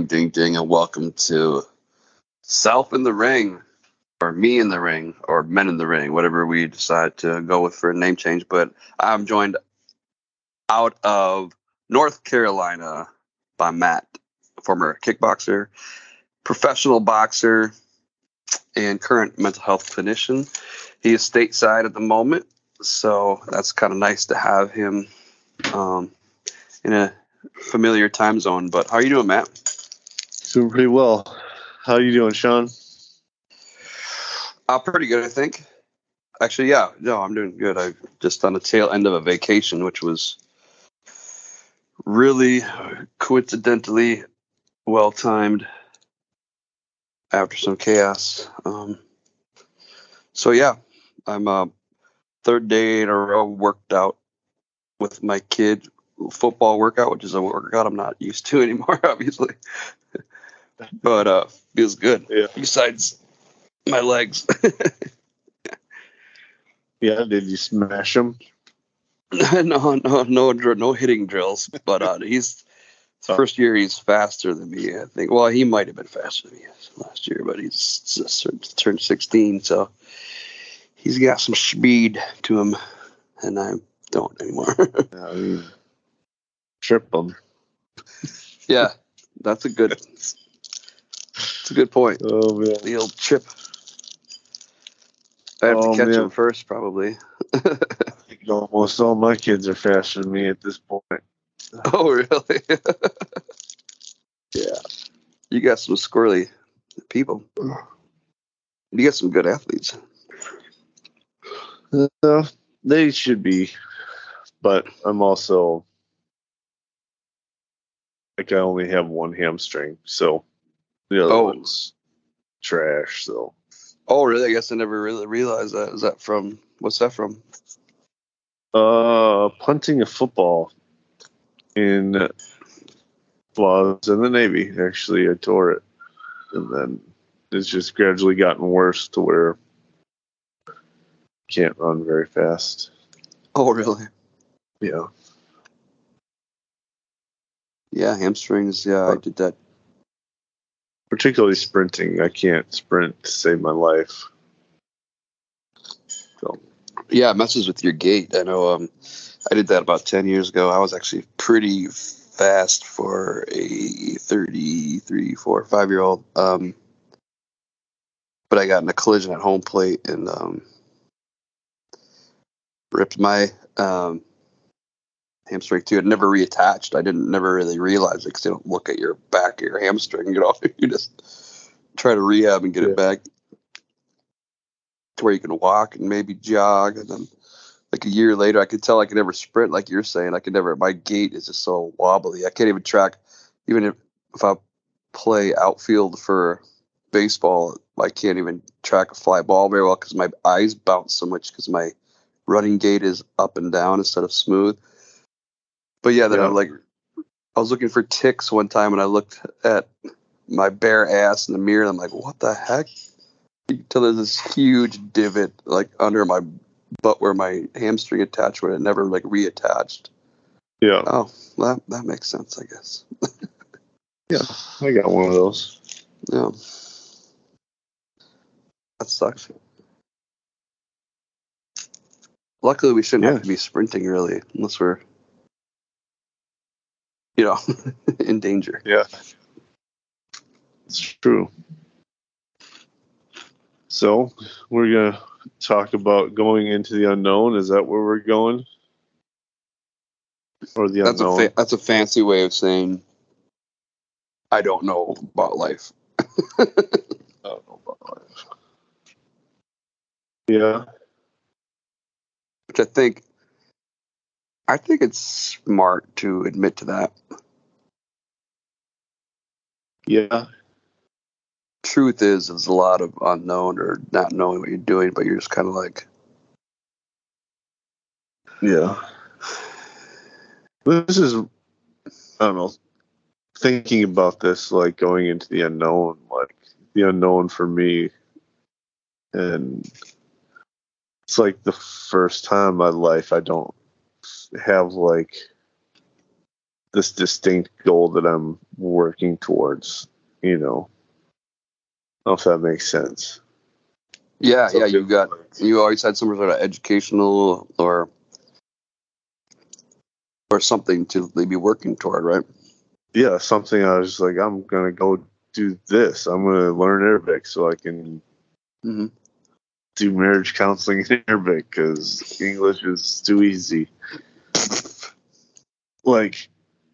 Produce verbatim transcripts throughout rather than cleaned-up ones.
ding, ding, and welcome to Self in the Ring, or Me in the Ring, or Men in the Ring, whatever we decide to go with for a name change. But I'm joined out of North Carolina by Matt, former kickboxer, professional boxer, and current mental health clinician. He is stateside at the moment, so that's kind of nice to have him um, in a familiar time zone. But how are you doing, Matt? Doing pretty well. How are you doing, Sean? Uh, pretty good, I think. Actually, yeah, no, I'm doing good. I just on the tail end of a vacation, which was really coincidentally well timed after some chaos. Um, so yeah, I'm uh, third day in a row worked out with my kid football workout, which is a workout I'm not used to anymore, obviously. But uh, feels good. Yeah. Besides my legs. Yeah, did you smash him? no, no, no, dr- no hitting drills. But uh, he's first year. He's faster than me, I think. Well, he might have been faster than me last year, but he's just turned sixteen, so he's got some speed to him, and I don't anymore. I mean, trip him. Yeah, that's a good. That's a good point. Oh man, the old chip. I have oh, to catch man. him first, probably. I think almost all my kids are faster than me at this point. Oh, really? Yeah. You got some squirrely people. You got some good athletes. Uh, they should be, but I'm also like I only have one hamstring, so the other Oh. one's trash. So. Oh, really? I guess I never really realized that. Is that from? What's that from? Uh, punting a football in well, I was in the Navy. Actually, I tore it, and then it's just gradually gotten worse to where I can't run very fast. Oh, really? Yeah. Yeah, hamstrings. Yeah, I did that. Particularly sprinting. I can't sprint to save my life. So. Yeah, it messes with your gait. I know. Um, I did that about ten years ago. I was actually pretty fast for a thirty-three, four, five year old. Um, but I got in a collision at home plate and um, ripped my um, hamstring too. It never reattached. I didn't never really realize it because you don't look at your back of your hamstring. You know, you just try to rehab and get Yeah. it back to where you can walk and maybe jog. And then, like a year later, I could tell I could never sprint. Like you're saying, I could never. My gait is just so wobbly. I can't even track. Even if if I play outfield for baseball, I can't even track a fly ball very well because my eyes bounce so much because my running gait is up and down instead of smooth. But yeah, then Yeah. I'm like, I was looking for ticks one time, and I looked at my bare ass in the mirror, and I'm like, what the heck? You can tell there's this huge divot like under my butt where my hamstring attachment it never like reattached. Yeah. Oh, that that makes sense, I guess. Yeah, I got one of those. Yeah, that sucks. Luckily, we shouldn't Yeah. have to be sprinting really, unless we're, you know, in danger. Yeah. It's true. So we're gonna talk about going into the unknown. Is that where we're going? Or the That's a unknown? fa- that's a fancy way of saying I don't know about life. I don't know about life. Yeah. Which I think, I think it's smart to admit to that. Yeah. Truth is, there's a lot of unknown or not knowing what you're doing, but you're just kind of like, Yeah. This is, I don't know, thinking about this, like going into the unknown, like the unknown for me. And it's like the first time in my life I don't have like this distinct goal that I'm working towards, you know. I don't know if that makes sense. Yeah, So yeah. You got you always had some sort of educational or or something to be working toward, right? Yeah, something I was like, I'm gonna go do this. I'm gonna learn Arabic so I can Mm-hmm. do marriage counseling in Arabic because English is too easy. Like,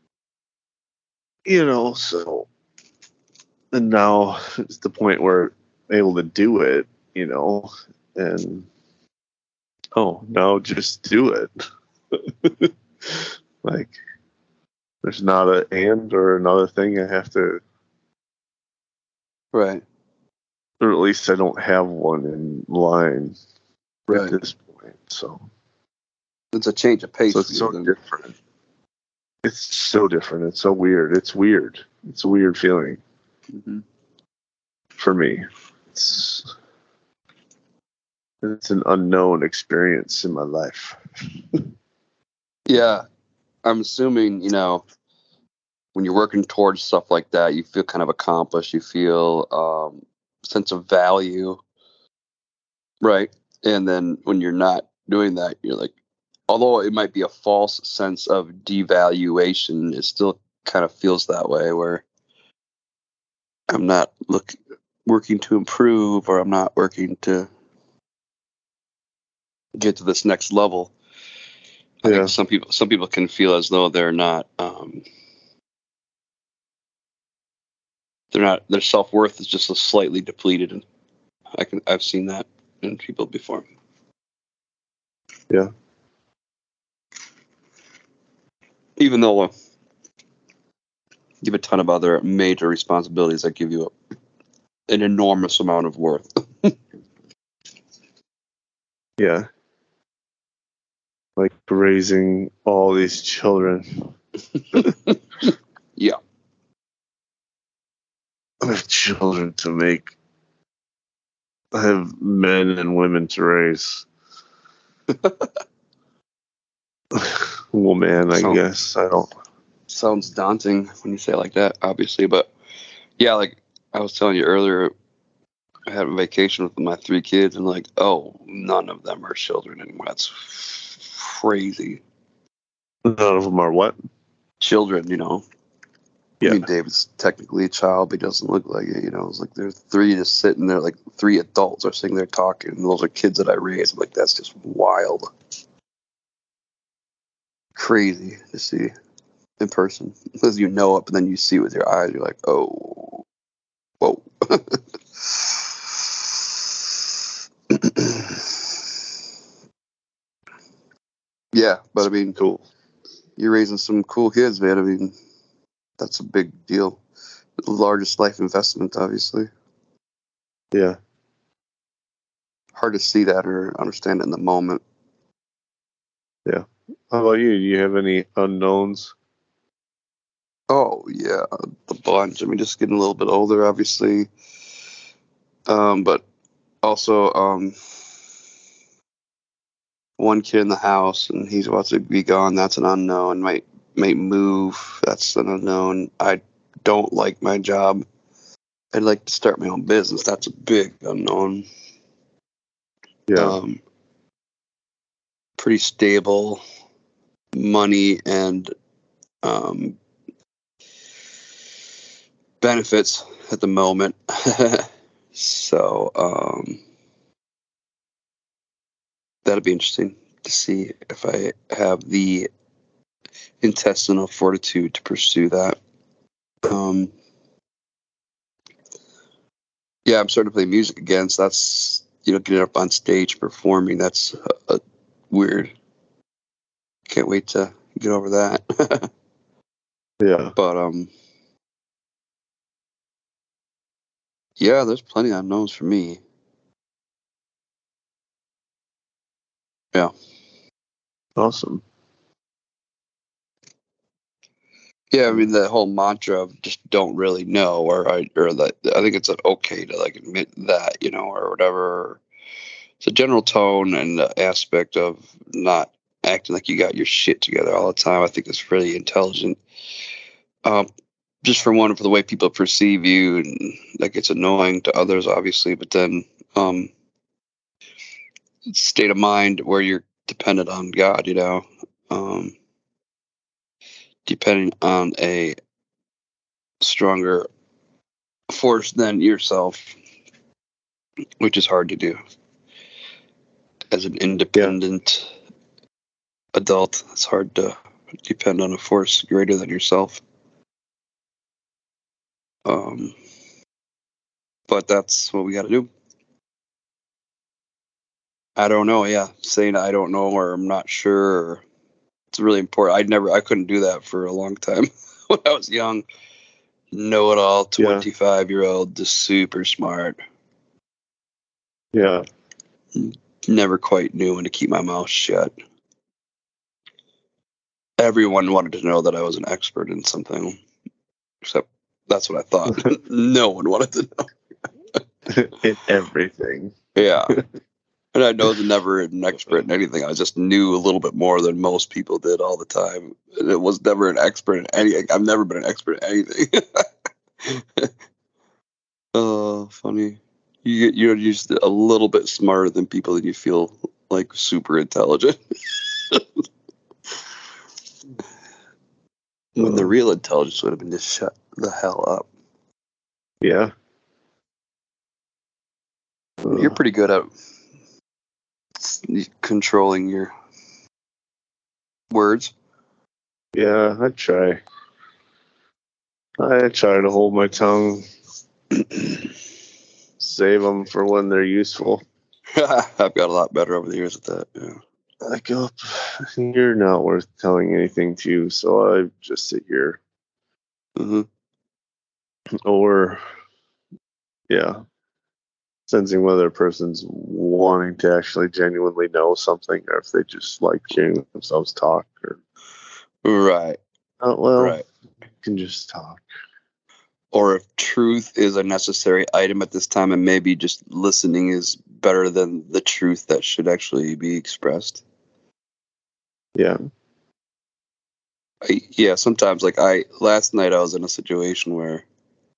you know, so and now it's the point where I'm able to do it, you know, and oh, now just do it. Like, there's not a and or another thing I have to, Right. or at least I don't have one in line Right. at this point. So It's a change of pace. So it's for so you, then. different. It's so different. It's so weird. It's weird. It's a weird feeling Mm-hmm. for me. It's it's an unknown experience in my life. Yeah, I'm assuming, you know, when you're working towards stuff like that, you feel kind of accomplished. You feel um, sense of value, right? And then when you're not doing that, you're like, although it might be a false sense of devaluation, it still kind of feels that way. Where I'm not look working to improve, or I'm not working to get to this next level. I Yeah. think some people some people can feel as though they're not. Um, They're not. Their self worth is just a slightly depleted, and I can. I've seen that in people before. Yeah. Even though uh, you have a ton of other major responsibilities that give you a, an enormous amount of worth. Yeah. Like raising all these children. Yeah. I have children to make. I have men and women to raise. Woman, I So, guess. I don't. sounds daunting when you say it like that, obviously, but yeah, like I was telling you earlier, I had a vacation with my three kids, and like, oh, none of them are children anymore. That's crazy. None of them are what? Children, you know. Yeah. I mean, David's technically a child, but he doesn't look like it. You know, it's like there's three just sitting there, like three adults are sitting there talking, and those are kids that I raised. I'm like, that's just wild, crazy to see in person. Because you know it, but then you see it with your eyes, you're like, oh, whoa. Yeah, but I mean, Cool. you're raising some cool kids, man. I mean, that's a big deal. The largest life investment, obviously. Yeah. Hard to see that or understand it in the moment. Yeah. How about you? Do you have any unknowns? Oh yeah, the bunch. I mean, just getting a little bit older, obviously, um, but also um, one kid in the house, and he's about to be gone. That's an unknown. Might might move. That's an unknown. I don't like my job. I'd like to start my own business. That's a big unknown. Yeah. Um, pretty stable money and um, benefits at the moment. So um, that'll be interesting to see if I have the intestinal fortitude to pursue that. Um, yeah, I'm starting to play music again, so that's, you know, getting up on stage performing. That's uh, uh, weird. Can't wait to get over that. Yeah. But um, yeah, there's plenty of unknowns for me. Yeah. Awesome. Yeah, I mean the whole mantra of just don't really know, or I or that I think it's okay to like admit that, you know, or whatever. It's a general tone and the aspect of not acting like you got your shit together all the time. I think it's really intelligent. Um, just for one, for the way people perceive you, and that gets annoying to others, obviously. But then, um, state of mind where you're dependent on God, you know, um, depending on a stronger force than yourself, which is hard to do as an independent yeah. adult. It's hard to depend on a force greater than yourself. Um, but that's what we got to do. I don't know. Yeah, saying I don't know or I'm not sure. It's really important. I never, I couldn't do that for a long time when I was young. Know it all, twenty-five year old, just super smart. Yeah. Never quite knew when to keep my mouth shut. Everyone wanted to know that I was an expert in something, except that's what I thought. No one wanted to know. In everything. Yeah. And I was never an expert in anything. I just knew a little bit more than most people did all the time. And it was never an expert in anything. I've never been an expert in anything. Oh, funny. You, you're just a little bit smarter than people and you feel like super intelligent. When the real intelligence would have been just shut the hell up. Yeah. You're pretty good at controlling your words. Yeah, I try. I try to hold my tongue, save them for when they're useful. I've got a lot better over the years at that. Yeah. Like, oh, you're not worth telling anything to, so I just sit here. Mm-hmm. Or, yeah, sensing whether a person's wanting to actually genuinely know something, or if they just like hearing themselves talk. Or, right. Oh, well, right. You can just talk. Or if truth is a necessary item at this time, and maybe just listening is better than the truth that should actually be expressed. Yeah. I, yeah, sometimes, like, I, last night I was in a situation where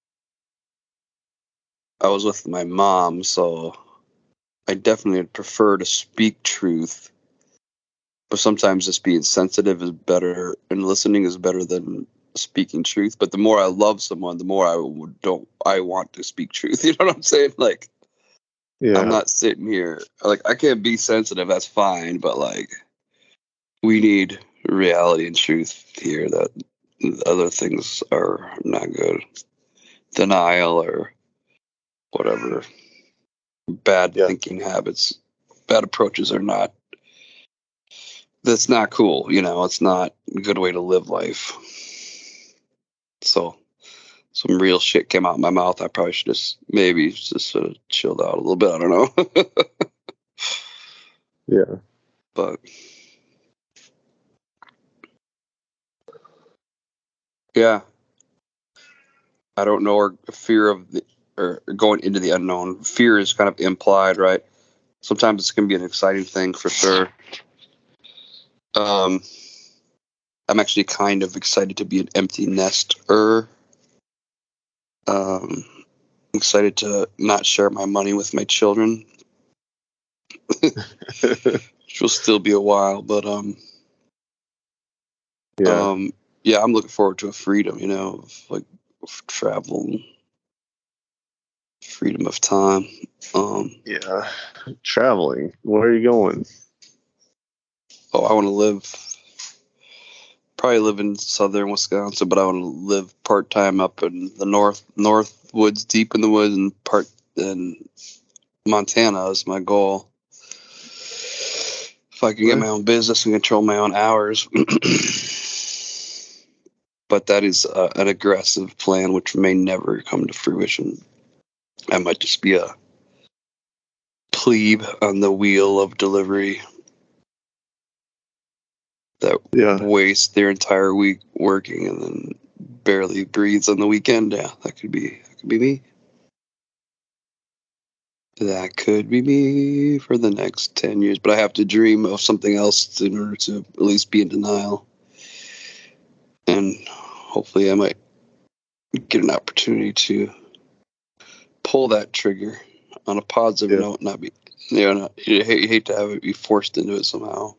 I was with my mom, so I definitely prefer to speak truth. But sometimes just being sensitive is better, and listening is better than speaking truth. But the more I love someone, the more I don't I want to speak truth. You know what I'm saying? Like, yeah. I'm not sitting here like I can't be sensitive. That's fine, but like we need reality and truth here. That other things are not good. Denial or whatever. Bad yeah. thinking habits, bad approaches are not. That's not cool. You know, it's not a good way to live life. So, some real shit came out of my mouth. I probably should just maybe just sort of chilled out a little bit. I don't know. Yeah. But yeah, I don't know. Or fear of the, or going into the unknown. Fear is kind of implied, right? Sometimes it's going to be an exciting thing for sure. Um, I'm actually kind of excited to be an empty nester. Um, excited to not share my money with my children. Which will still be a while, but um, yeah, um, yeah, I'm looking forward to a freedom, you know, of, like of travel, freedom of time. Um, yeah, traveling. Where are you going? Oh, I want to live. Probably live in southern Wisconsin, but I want to live part time up in the north, north woods, deep in the woods, and part in Montana is my goal. If I can get my own business and control my own hours. But that is uh, an aggressive plan, which may never come to fruition. I might just be a plebe on the wheel of delivery that yeah. wastes their entire week working and then barely breathes on the weekend. Yeah, that could be that could be me. That could be me for the next ten years, but I have to dream of something else in order to at least be in denial. And hopefully I might get an opportunity to pull that trigger on a positive Yeah. note, not be, you know, not, you hate, you hate to have it be forced into it somehow.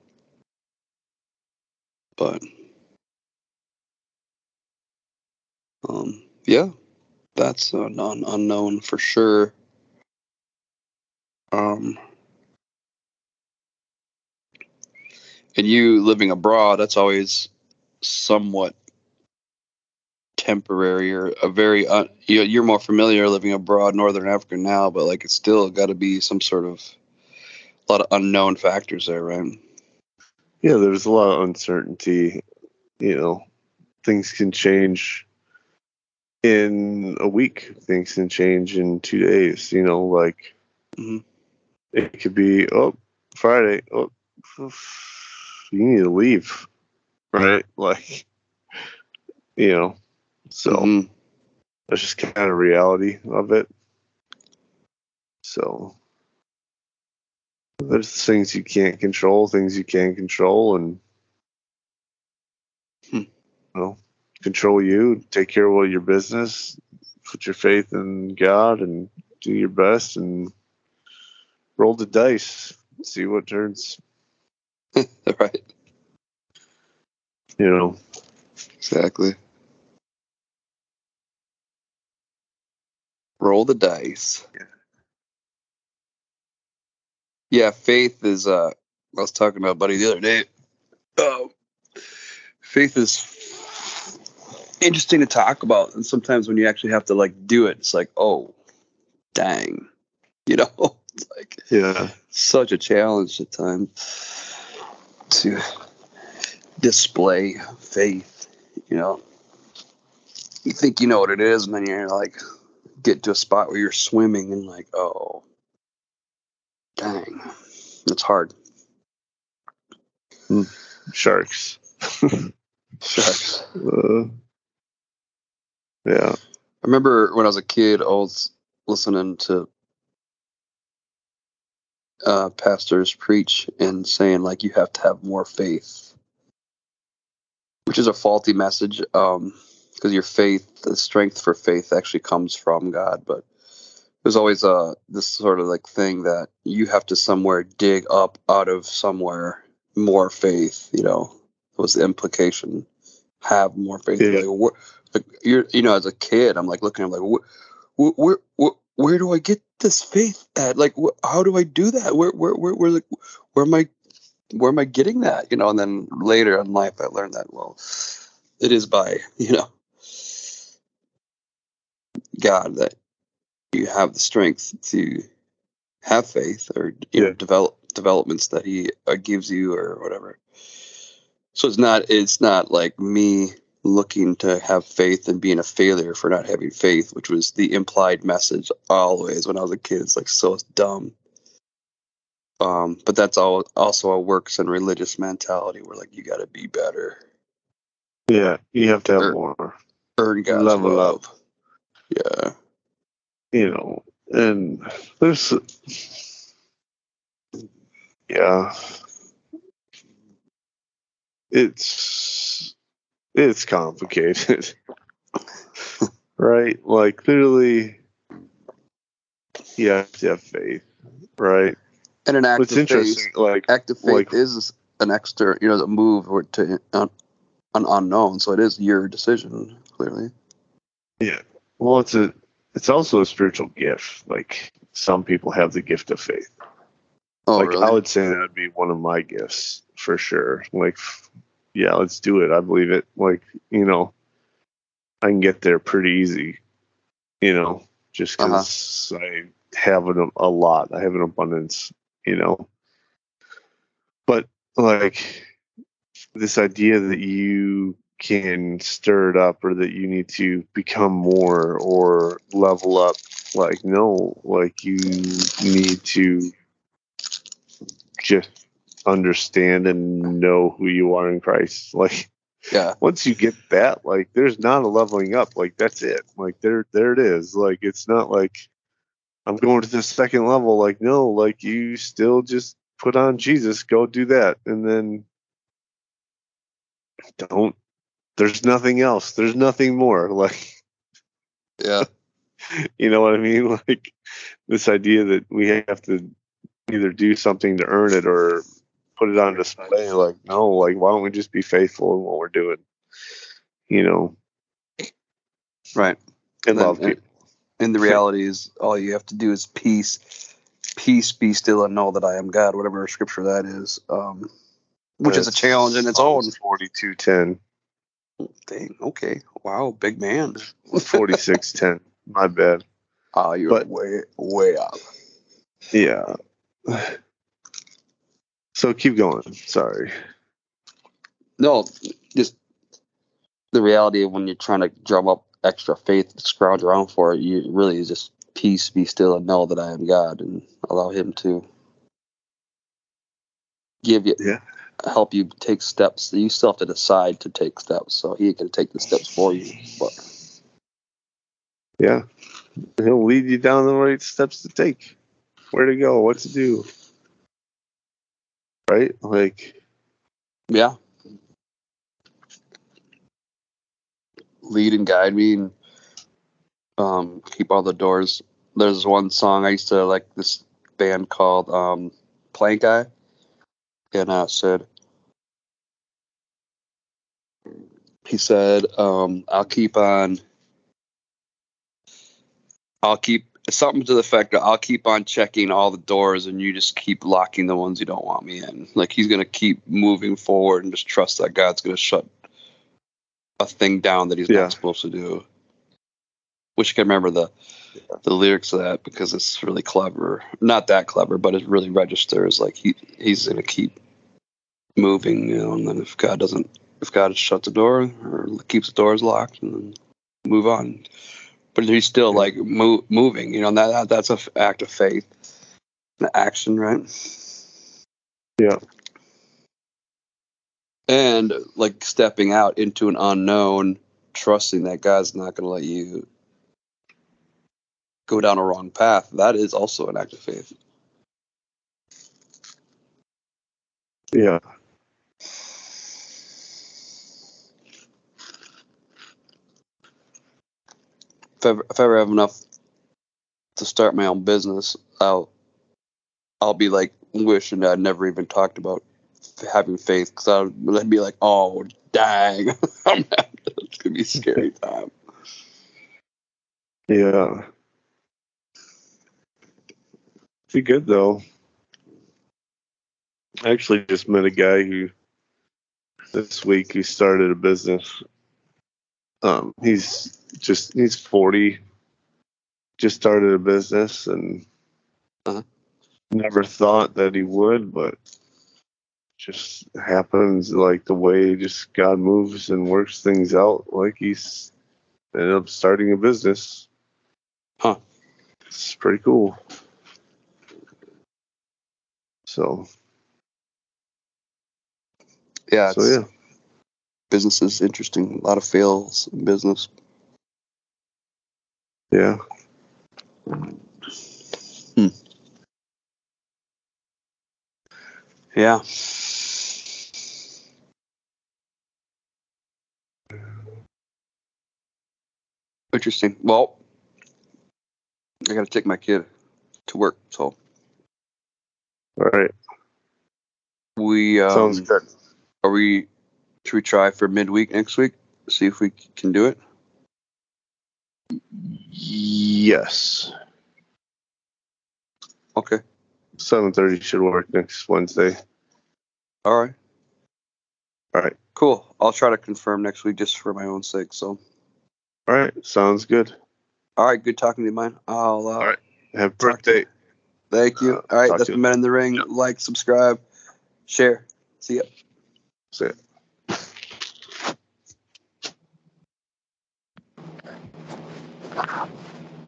But, um, yeah, that's an un- unknown for sure. Um, and you living abroad, that's always somewhat temporary or a very, uh, you, you're more familiar living abroad, Northern Africa now, but like it's still got to be some sort of, a lot of unknown factors there, right? Yeah, there's a lot of uncertainty. You know, things can change in a week. Things can change in two days. You know, like Mm-hmm. it could be, oh, Friday. Oh, you need to leave, right? Like, you know, so Mm-hmm. that's just kind of reality of it. So there's things you can't control, things you can control, and Hmm. you know, control you. Take care of your business. Put your faith in God and do your best and roll the dice. See what turns. Right. You know. Exactly. Roll the dice. Yeah, faith is. Uh, I was talking to a buddy the other day. Uh, faith is interesting to talk about, and sometimes when you actually have to like do it, it's like, oh, dang, you know, it's like Yeah. such a challenge at times to display faith. You know, you think you know what it is, and then you're like, get to a spot where you're swimming, and like, oh, dang, it's hard. Mm. Sharks. Shucks. Uh, yeah. I remember when I was a kid, I was listening to uh, pastors preach and saying like you have to have more faith, which is a faulty message. Um, because your faith, the strength for faith, actually comes from God. But there's always a this sort of like thing that you have to somewhere dig up out of somewhere more faith. You know, was the implication. Have more faith. Yeah. Like, what, like you're, you know, as a kid, I'm like looking, I'm like, what, where, where, where, where do I get this faith at? Like, wh- how do I do that? Where, where, where, where, like, where am I, where am I getting that? You know, and then later in life, I learned that, well, it is by, you know, God that you have the strength to have faith or, you know, Yeah. develop developments that he uh, gives you or whatever. So it's not, it's not like me looking to have faith and being a failure for not having faith, which was the implied message always when I was a kid. It's like so dumb. Um, but that's all also a works and religious mentality where like you got to be better, Yeah. You have to have or more. earn God's Level up. love. Yeah. You know. And there's yeah. It's it's complicated. Right? Like clearly you have to have faith, right? And an act What's of faith, interesting, like act of faith like is an extra, you know, a move or to an, an unknown. So it is your decision, clearly. yeah. Well, it's a it's also a spiritual gift. Like some people have the gift of faith. Oh, Like I really? would say that would be one of my gifts for sure. Like yeah, let's do it. I believe it. Like, you know, I can get there pretty easy, you know, just Uh huh. because I have an, a lot. I have an abundance, you know. But like this idea that you can stir it up or that you need to become more or level up, like, no, like you need to just understand and know who you are in Christ. Like, Yeah. once you get that, like there's not a leveling up. Like that's it. Like there there it is. Like it's not like I'm going to the second level. Like no, like you still just put on Jesus, go do that, and then don't there's nothing else. There's nothing more. Like, Yeah. you know what I mean? Like this idea that we have to either do something to earn it or put it on display. Like, no, like, why don't we just be faithful in what we're doing? You know, Right. and Then- love people. And the reality is, all you have to do is peace, peace, be still, and know that I am God. Whatever scripture that is, um, which is a challenge in its own. Forty-two ten. Dang. Okay. Wow. Big man. Forty-six ten. My bad. Oh, you're But- way, way up. Yeah. So keep going. Sorry. No, just the reality of when you're trying to drum up extra faith, scrounge around for it, you really just peace, be still, and know that I am God, and allow Him to give you, Yeah. help you take steps. You still have to decide to take steps, so He can take the steps for you. But Yeah. He'll lead you down the right steps to take. Where to go, what to do. Right? Like, yeah, lead and guide me, and um, keep all the doors. There's one song I used to like, this band called um, Plank Eye, and uh, said, he said, um, I'll keep on, I'll keep, something to the effect that I'll keep on checking all the doors and you just keep locking the ones you don't want me in. Like, he's going to keep moving forward and just trust that God's going to shut a thing down that he's Yeah. not supposed to do. Wish I could remember the the lyrics of that, because it's really clever. Not that clever, but it really registers. Like, he he's going to keep moving, you know, and then if God doesn't, if God shuts the door or keeps the doors locked, and then move on. But he's still Yeah. like mo- moving, you know, and that, that that's a f- act of faith, an action, right? Yeah. And like stepping out into an unknown, trusting that God's not going to let you go down a wrong path. That is also an act of faith. Yeah. If I ever, if I ever have enough to start my own business, I'll I'll be like wishing I'd never even talked about having faith, because I'd, I'd be like, oh dang, I'm not, it's gonna be a scary time. Yeah. Be good though. I actually just met a guy who this week who started a business. Um, he's just he's forty, just started a business, and Uh-huh. never thought that he would, but just happens like the way just God moves and works things out. Like he's ended up starting a business. Huh. It's pretty cool. So Yeah, so it's, yeah. business is interesting. A lot of fails in business. Yeah. Yeah. Interesting. Well, I got to take my kid to work, so All right. we um, Sounds good. Are we? Should we try for midweek next week? See if we can do it. Yes. Okay. seven thirty should work next Wednesday. All right. All right. Cool. I'll try to confirm next week just for my own sake. So. All right. Sounds good. All right. Good talking to you, man. I'll. Uh, All right. Happy talk to you. birthday. Thank you. Uh, All right. talk That's to the you. Men in the Ring. Yeah. Like, subscribe, share. See ya. See ya.